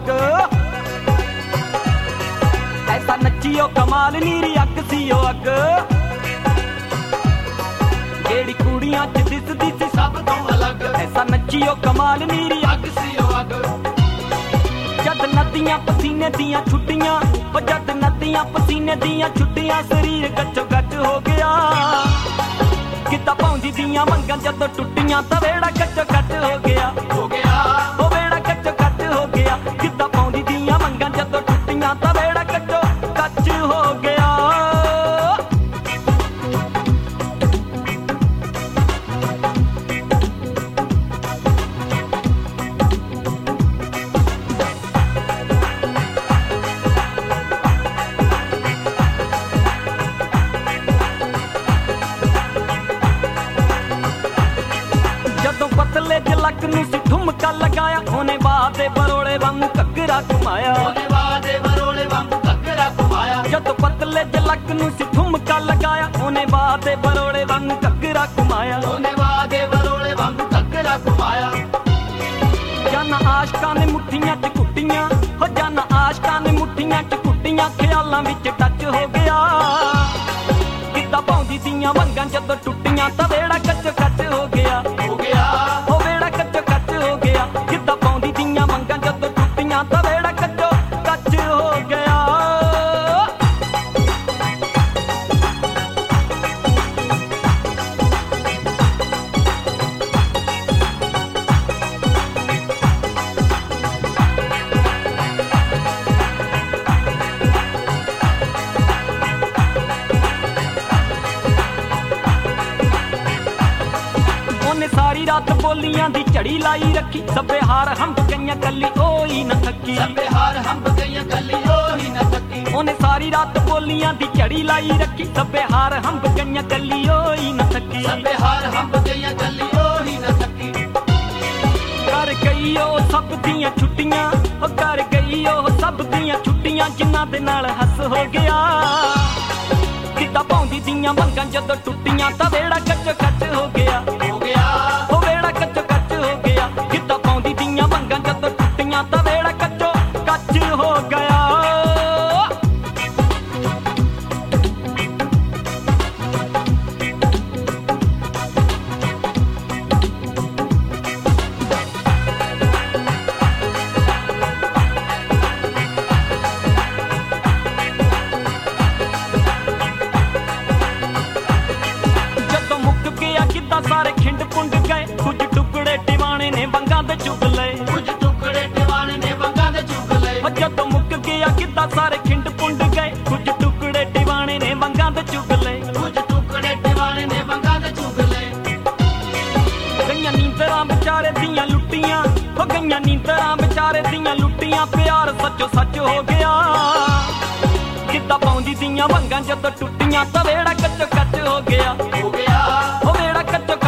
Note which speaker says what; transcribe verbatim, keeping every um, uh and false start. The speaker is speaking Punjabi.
Speaker 1: ਅੱਗ। ਐਸਾ ਨੱਚੀਓ ਕਮਾਲ ਨੀਰੀ ਅੱਗ ਸੀ ਉਹ ਅੱਗ, ਜਿਹੜੀ ਕੁੜੀਆਂ ਚ ਦਿਸਦੀ ਸੀ ਸਭ ਤੋਂ ਅਲੱਗ। ਐਸਾ ਨੱਚੀਓ ਕਮਾਲ ਨੀਰੀ ਅੱਗ ਸੀ ਉਹ ਅੱਗ। ਜਦ ਨਦੀਆਂ ਪਸੀਨੇ ਦੀਆਂ ਛੁੱਟੀਆਂ, ਉਹ ਜਦ ਨਦੀਆਂ ਪਸੀਨੇ ਦੀਆਂ ਛੁੱਟੀਆਂ, ਸਰੀਰ ਗੱਚੋ ਗੱਚ ਹੋ ਗਿਆ। ਕਿੱਦਾਂ ਪਾਉਂਦੀ ਦੀਆਂ ਮੰਗਾਂ ਜਦੋਂ ਟੁੱਟੀਆਂ, ਤਾਂ ਵੇੜਾ ਗੱਚੋ ਗੱਚ ਹੋ ਗਿਆ ਹੋ ਗਿਆ ਉਹ ਵੇੜਾ ਗੱਚੋ ਗੱਚ ਹੋ ਗਿਆ। ਕਿੱਦਾਂ ਪਾਉਂਦੀ ਦੀਆਂ ਮੰਗਾਂ ਜਦੋਂ ਟੁੱਟੀਆਂ, ਤਾਂ ਵੇੜਾ ਗੱਚੋ ਗੱਚ ਹੋ ਗਿਆ। ਪਤਲੇ ਜਲਕ ਨੂੰ ਸੀ ਠੁਮਕਾ ਲਗਾਇਆ, ਉਹਨੇ ਬਾਹ ਦੇ ਬਰੋਲੇ ਵਾਂਗੂ ਘੱਗਰਾ ਘੁਮਾਇਆ। ਉਹਨੇ ਬਾਹ ਦੇ ਬਰੋਲੇ ਵਾਂਗੂ ਘੱਗਰਾ ਘੁਮਾਇਆ। ਜਦੋਂ ਪਤਲੇ ਜਲਕ ਨੂੰ ਸੀ ਠੁਮਕਾ ਲਗਾਇਆ, ਉਹਨੇ ਬਾਹ ਦੇ ਬਰੋਲੇ ਵਾਂਗੂ ਘੱਗਰਾ ਘੁਮਾਇਆ। ਉਹਨੇ ਬਾਹ ਦੇ ਬਰੋਲੇ ਵਾਂਗੂ ਘੱਗਰਾ ਘੁਮਾਇਆ। ਜਾਨਾ ਆਸ਼ਕਾਂ ਨੇ ਮੁੱਠੀਆਂ ਚ ਕੁੱਟੀਆਂ, ਹੋ ਜਾਨਾ ਆਸ਼ਕਾਂ ਨੇ ਮੁੱਠੀਆਂ ਚ ਕੁੱਟੀਆਂ, ਖਿਆਲਾਂ ਵਿੱਚ ਟੱਚ ਹੋ ਗਿਆ। ਕਿੱਦਾਂ ਪਾਉਂਦੀ ਦੀਆਂ ਮੰਗਾਂ ਜਦੋਂ ਟੁੱਟੀਆਂ, ਤਾਂ ਵੇੜਾ ਕੱਚ ਕੱਚ ਹੋ ਗਿਆ ਹੋ ਗਿਆ ਉਹ ਵੇੜਾ ਕੱਚੋ ਕੱਚ ਹੋ ਗਿਆ। ਕਿੱਦਾਂ ਪਾਉਂਦੀ ਦੀਆਂ ਮੰਗਾਂ ਜਦੋਂ ਟੁੱਟੀਆਂ, ਤਾਂ ਵੇੜਾ ਕੱਚੋ ਕੱਚ ਹੋ ਗਿਆ। ਉਹਨੇ ਸਾਰੀ ਰਾਤ ਬੋਲੀਆਂ ਦੀ ਝੜੀ ਲਾਈ ਰੱਖੀ, ਸਭੇ ਹਾਰ ਹੰਬ ਗਈਆਂ ਕੱਲੀ ਉਹ ਹੀ ਨਾ ਥੱਕੀ। ਸਭੇ ਹਾਰ ਹੰਬ ਗਈਆਂ ਕੱਲੀ ਉਹ ਹੀ ਨਾ ਥੱਕੀ। ਉਹਨੇ ਸਾਰੀ ਰਾਤ ਬੋਲੀਆਂ ਦੀ ਝੜੀ ਲਾਈ ਰੱਖੀ, ਸਭੇ ਹਾਰ ਹੰਬ ਗਈਆਂ ਕੱਲੀ ਉਹ ਹੀ ਨਾ ਥੱਕੀ। ਸਭੇ ਹਾਰ ਹੰਬ ਗਈਆਂ ਕੱਲੀ ਉਹ ਹੀ ਨਾ ਥੱਕੀ। ਕਰ ਗਈ ਉਹ ਸਭ ਦੀਆਂ ਛੁੱਟੀਆਂ, ਉਹ ਕਰ ਗਈ ਉਹ ਸਭ ਦੀਆਂ ਛੁੱਟੀਆਂ, ਜਿਨ੍ਹਾਂ ਦੇ ਨਾਲ ਹੱਸ ਹੋ ਗਿਆ। ਕਿੱਦਾਂ ਪਾਉਂਦੀ ਦੀਆਂ ਮੰਗਾਂ ਜਦੋਂ ਟੁੱਟੀਆਂ, ਤਾਂ ਵੇੜਾ ਕੱਚ ਕੱਚ ਹੋ ਗਿਆ ਹੋ ਗਿਆ ਉਹ ਵੇੜਾ ਕੱਚ ਕੱਚ ਹੋ ਗਿਆ। ਕਿੱਦਾਂ ਪਾਉਂਦੀ ਦੀਆਂ ਮੰਗਾਂ ਜਦੋਂ ਟੁੱਟੀਆਂ, ਤਾਂ ਵੇੜਾ ਕੱਚੋ ਕੱਚ ਹੋ ਗਿਆ। ਸਾਰੇ ਖਿੰਡ ਪੁੰਡ ਗਏ, ਕੁਝ ਟੁਕੜੇ ਟਿਵਾਣੇ ਨੇ ਵੰਗਾਂ ਦੇ ਚੁਗ ਲਏ। ਕੁਝ ਟੁਕੜੇ ਟਿਵਾਣੇ ਨੇ ਵੰਗਾਂ ਦੇ ਚੁਗ ਲਏ। ਜਦੋਂ ਮੁੱਕ ਗਿਆ ਕਿੱਦਾਂ ਸਾਰੇ ਖਿੰਡ ਪੁੰਡ ਗਏ, ਕੁਝ ਟੁਕੜੇ ਟਿਵਾਣੇ ਨੇ ਵੰਗਾਂ ਦੇ ਚੁਗ ਲਏ। ਕੁਝ ਟੁਕੜੇ ਟਿਵਾਣੇ ਨੇ ਵੰਗਾਂ ਦੇ ਚੁਗ ਲਏ। ਗਈਆਂ ਨੀਂਦਰਾਂ ਵਿਚਾਰੇ ਦੀਆਂ ਲੁੱਟੀਆਂ, ਹੋ ਗਈਆਂ ਨੀਂਦਰਾਂ ਵਿਚਾਰੇ ਦੀਆਂ ਲੁੱਟੀਆਂ, ਪਿਆਰ ਸੱਚੋ ਸੱਚ ਹੋ ਗਿਆ। ਕਿੱਦਾਂ ਪਾਉਂਦੀ ਦੀਆਂ ਵੰਗਾਂ ਜਦੋਂ ਟੁੱਟੀਆਂ, ਤਾਂ ਵੇੜਾ ਕੱਚੋ ਕੱਚ ਹੋ ਗਿਆ ਹੋ ਗਿਆ ਉਹ ਵੇੜਾ ਕੱਚੋ